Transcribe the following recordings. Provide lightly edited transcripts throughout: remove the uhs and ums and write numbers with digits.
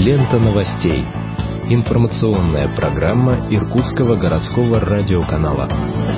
Лента новостей. Информационная программа Иркутского городского радиоканала.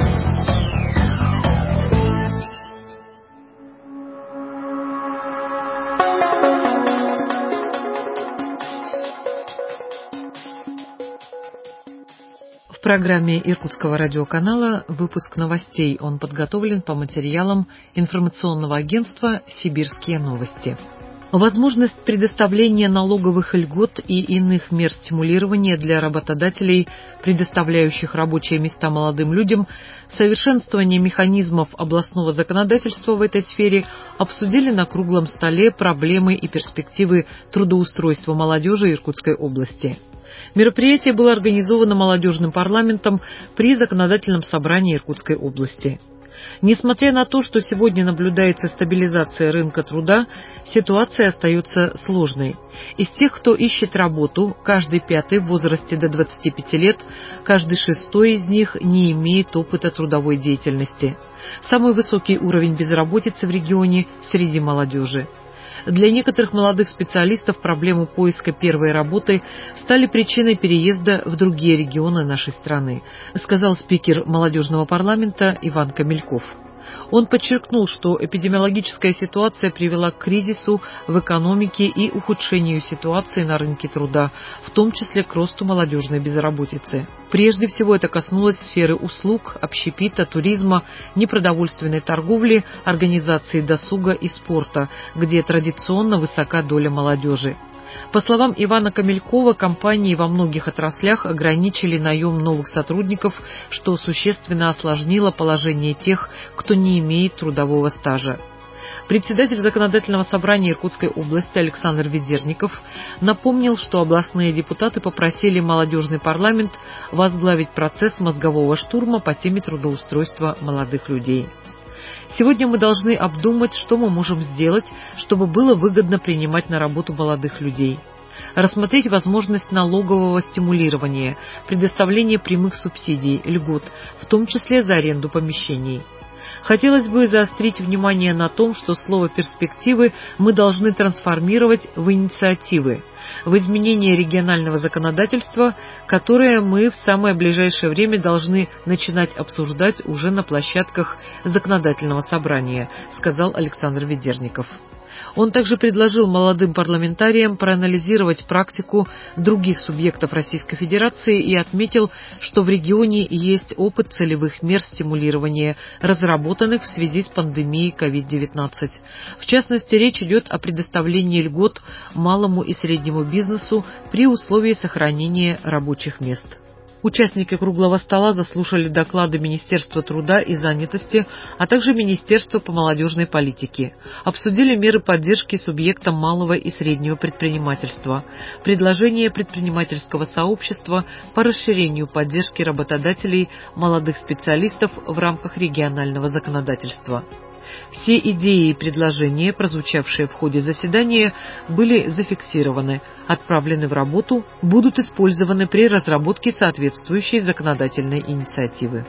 В программе Иркутского радиоканала выпуск новостей. Он подготовлен по материалам информационного агентства «Сибирские новости». Возможность предоставления налоговых льгот и иных мер стимулирования для работодателей, предоставляющих рабочие места молодым людям, совершенствование механизмов областного законодательства в этой сфере обсудили на круглом столе проблемы и перспективы трудоустройства молодежи Иркутской области. Мероприятие было организовано молодежным парламентом при законодательном собрании Иркутской области. Несмотря на то, что сегодня наблюдается стабилизация рынка труда, ситуация остается сложной. Из тех, кто ищет работу, каждый пятый в возрасте до 25 лет, каждый шестой из них не имеет опыта трудовой деятельности. Самый высокий уровень безработицы в регионе среди молодежи. Для некоторых молодых специалистов проблемы поиска первой работы стали причиной переезда в другие регионы нашей страны, сказал спикер молодежного парламента Иван Камельков. Он подчеркнул, что эпидемиологическая ситуация привела к кризису в экономике и ухудшению ситуации на рынке труда, в том числе к росту молодежной безработицы. Прежде всего это коснулось сферы услуг, общепита, туризма, непродовольственной торговли, организации досуга и спорта, где традиционно высока доля молодежи. По словам Ивана Камелькова, компании во многих отраслях ограничили наем новых сотрудников, что существенно осложнило положение тех, кто не имеет трудового стажа. Председатель законодательного собрания Иркутской области Александр Ведерников напомнил, что областные депутаты попросили молодежный парламент возглавить процесс мозгового штурма по теме трудоустройства молодых людей. Сегодня мы должны обдумать, что мы можем сделать, чтобы было выгодно принимать на работу молодых людей. Рассмотреть возможность налогового стимулирования, предоставления прямых субсидий, льгот, в том числе за аренду помещений. Хотелось бы заострить внимание на том, что слово «перспективы» мы должны трансформировать в инициативы, в изменение регионального законодательства, которое мы в самое ближайшее время должны начинать обсуждать уже на площадках законодательного собрания, сказал Александр Ведерников. Он также предложил молодым парламентариям проанализировать практику других субъектов Российской Федерации и отметил, что в регионе есть опыт целевых мер стимулирования, разработанных в связи с пандемией COVID-19. В частности, речь идет о предоставлении льгот малому и среднему бизнесу при условии сохранения рабочих мест. Участники круглого стола заслушали доклады Министерства труда и занятости, а также Министерства по молодежной политике. Обсудили меры поддержки субъектам малого и среднего предпринимательства, предложения предпринимательского сообщества по расширению поддержки работодателей молодых специалистов в рамках регионального законодательства. Все идеи и предложения, прозвучавшие в ходе заседания, были зафиксированы, отправлены в работу, будут использованы при разработке соответствующей законодательной инициативы.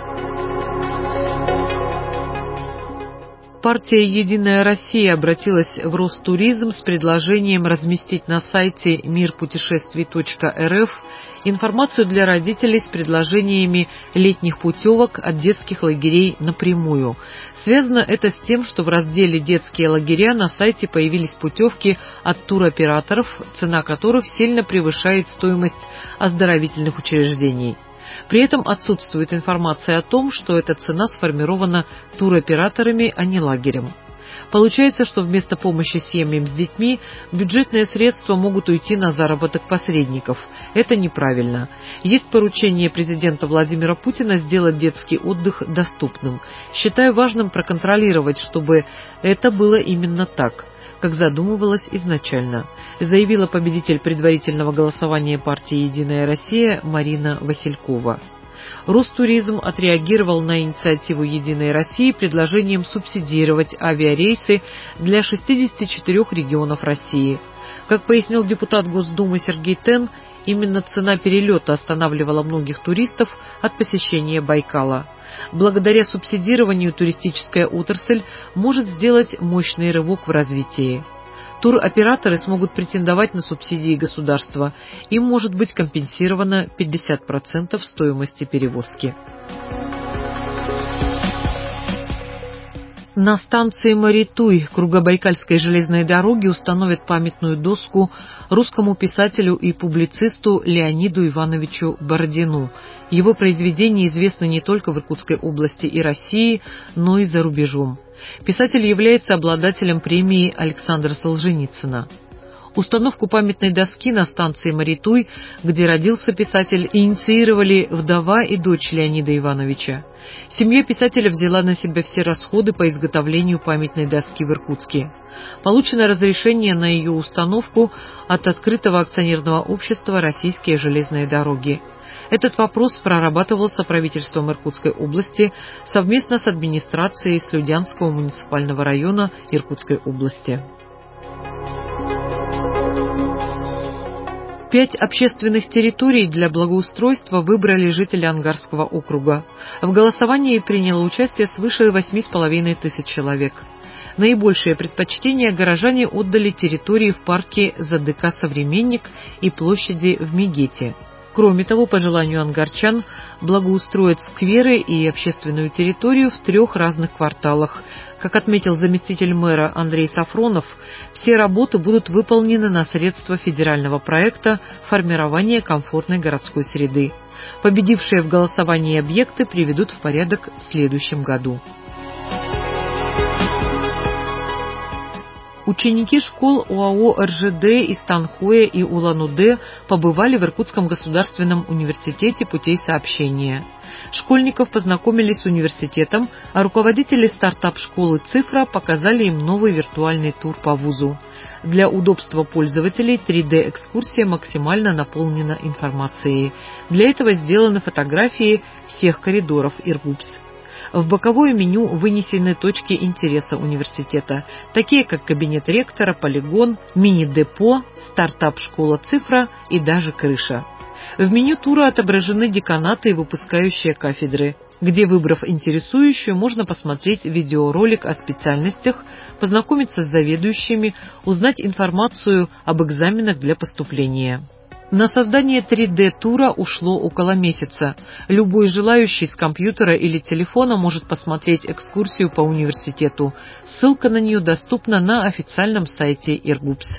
Партия «Единая Россия» обратилась в Ростуризм с предложением разместить на сайте мирпутешествий.рф информацию для родителей с предложениями летних путевок от детских лагерей напрямую. Связано это с тем, что в разделе «Детские лагеря» на сайте появились путевки от туроператоров, цена которых сильно превышает стоимость оздоровительных учреждений. При этом отсутствует информация о том, что эта цена сформирована туроператорами, а не лагерем. Получается, что вместо помощи семьям с детьми бюджетные средства могут уйти на заработок посредников. Это неправильно. Есть поручение президента Владимира Путина сделать детский отдых доступным. Считаю важным проконтролировать, чтобы это было именно так, как задумывалось изначально, заявила победитель предварительного голосования партии «Единая Россия» Марина Василькова. Ростуризм отреагировал на инициативу «Единой России» предложением субсидировать авиарейсы для 64 регионов России. Как пояснил депутат Госдумы Сергей Тен, именно цена перелета останавливала многих туристов от посещения Байкала. Благодаря субсидированию туристическая отрасль может сделать мощный рывок в развитии. Туроператоры смогут претендовать на субсидии государства. Им может быть компенсировано 50% стоимости перевозки. На станции Маритуй Кругобайкальской железной дороги установят памятную доску русскому писателю и публицисту Леониду Ивановичу Бородину. Его произведения известны не только в Иркутской области и России, но и за рубежом. Писатель является обладателем премии Александра Солженицына. Установку памятной доски на станции Маритуй, где родился писатель, инициировали вдова и дочь Леонида Ивановича. Семья писателя взяла на себя все расходы по изготовлению памятной доски в Иркутске. Получено разрешение на ее установку от открытого акционерного общества «Российские железные дороги». Этот вопрос прорабатывался правительством Иркутской области совместно с администрацией Слюдянского муниципального района Иркутской области. 5 общественных территорий для благоустройства выбрали жители Ангарского округа. В голосовании приняло участие свыше 8500 человек. Наибольшее предпочтение горожане отдали территории в парке ЗДК «Современник» и площади в Мегете. Кроме того, по желанию ангарчан, благоустроят скверы и общественную территорию в 3 разных кварталах. Как отметил заместитель мэра Андрей Сафронов, все работы будут выполнены на средства федерального проекта формирования комфортной городской среды. Победившие в голосовании объекты приведут в порядок в следующем году. Ученики школ ОАО РЖД из Танхоя и Улан-Удэ побывали в Иркутском государственном университете путей сообщения. Школьников познакомили с университетом, а руководители стартап-школы «Цифра» показали им новый виртуальный тур по вузу. Для удобства пользователей 3D-экскурсия максимально наполнена информацией. Для этого сделаны фотографии всех коридоров Иргупс. В боковое меню вынесены точки интереса университета, такие как кабинет ректора, полигон, мини-депо, стартап-школа «Цифра» и даже крыша. В меню тура отображены деканаты и выпускающие кафедры, где, выбрав интересующую, можно посмотреть видеоролик о специальностях, познакомиться с заведующими, узнать информацию об экзаменах для поступления. На создание 3D-тура ушло около месяца. Любой желающий с компьютера или телефона может посмотреть экскурсию по университету. Ссылка на нее доступна на официальном сайте Иргупс.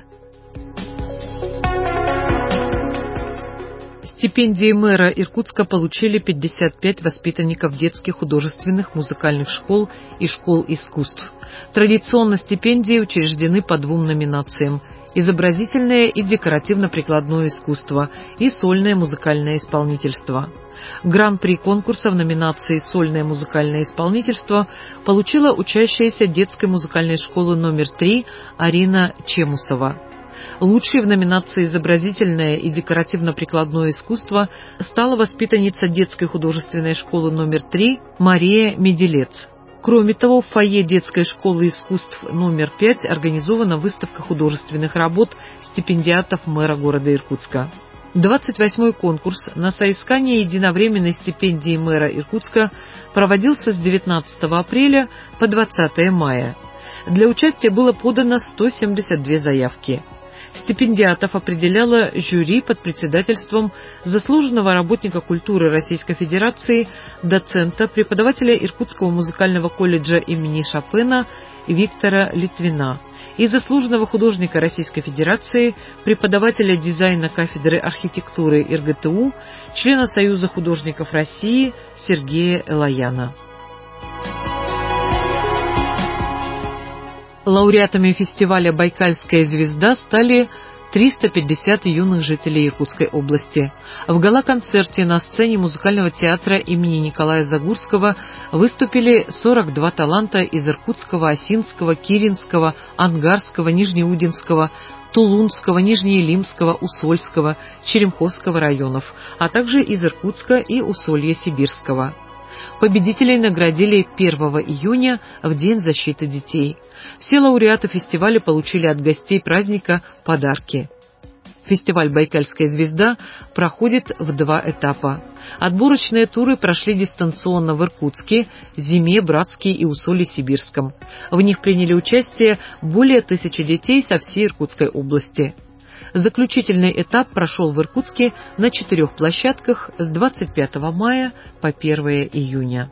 Стипендии мэра Иркутска получили 55 воспитанников детских художественных музыкальных школ и школ искусств. Традиционно стипендии учреждены по 2 номинациям: изобразительное и декоративно-прикладное искусство и сольное музыкальное исполнительство. Гран-при конкурса в номинации «Сольное музыкальное исполнительство» получила учащаяся детской музыкальной школы номер 3 Арина Чемусова. Лучшей в номинации «Изобразительное и декоративно-прикладное искусство» стала воспитанница детской художественной школы номер 3 Мария Меделец. Кроме того, в фойе детской школы искусств номер 5 организована выставка художественных работ стипендиатов мэра города Иркутска. 28-й конкурс на соискание единовременной стипендии мэра Иркутска проводился с 19 апреля по 20 мая. Для участия было подано 172 заявки. Стипендиатов определяло жюри под председательством заслуженного работника культуры Российской Федерации, доцента, преподавателя Иркутского музыкального колледжа имени Шопена Виктора Литвина и заслуженного художника Российской Федерации, преподавателя дизайна кафедры архитектуры ИрГТУ, члена Союза художников России Сергея Элаяна. Лауреатами фестиваля «Байкальская звезда» стали 350 юных жителей Иркутской области. В гала-концерте на сцене музыкального театра имени Николая Загурского выступили 42 таланта из Иркутского, Осинского, Киринского, Ангарского, Нижнеудинского, Тулунского, Нижнеилимского, Усольского, Черемховского районов, а также из Иркутска и Усолья-Сибирского. Победителей наградили 1 июня в День защиты детей. Все лауреаты фестиваля получили от гостей праздника подарки. Фестиваль «Байкальская звезда» проходит в 2 этапа. Отборочные туры прошли дистанционно в Иркутске, Зиме, Братске и Усолье-Сибирском. В них приняли участие более 1000 детей со всей Иркутской области. Заключительный этап прошел в Иркутске на 4 площадках с 25 мая по 1 июня.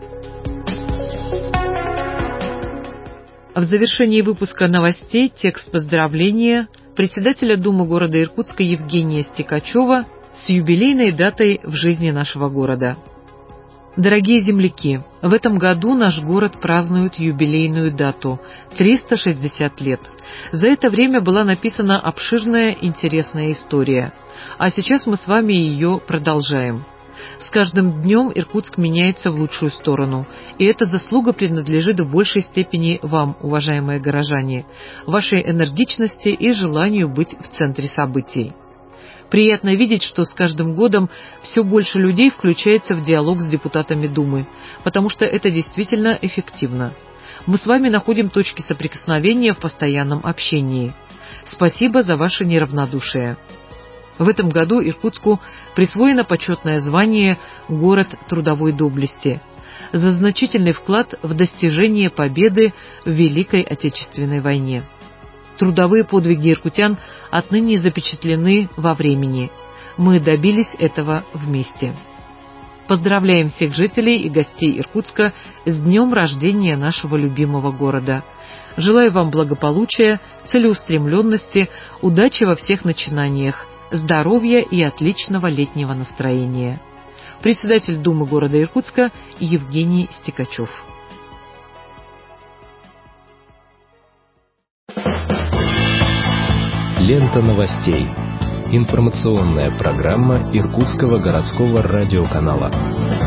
В завершении выпуска новостей текст поздравления председателя Думы города Иркутска Евгения Стекачева с юбилейной датой в жизни нашего города. Дорогие земляки, в этом году наш город празднует юбилейную дату – 360 лет. За это время была написана обширная, интересная история. А сейчас мы с вами ее продолжаем. С каждым днем Иркутск меняется в лучшую сторону, и эта заслуга принадлежит в большей степени вам, уважаемые горожане, вашей энергичности и желанию быть в центре событий. Приятно видеть, что с каждым годом все больше людей включается в диалог с депутатами Думы, потому что это действительно эффективно. Мы с вами находим точки соприкосновения в постоянном общении. Спасибо за ваше неравнодушие. В этом году Иркутску присвоено почетное звание «Город трудовой доблести» за значительный вклад в достижение победы в Великой Отечественной войне. Трудовые подвиги иркутян отныне запечатлены во времени. Мы добились этого вместе. Поздравляем всех жителей и гостей Иркутска с днем рождения нашего любимого города. Желаю вам благополучия, целеустремленности, удачи во всех начинаниях, здоровья и отличного летнего настроения. Председатель Думы города Иркутска Евгений Стекачев. Лента новостей. Информационная программа Иркутского городского радиоканала.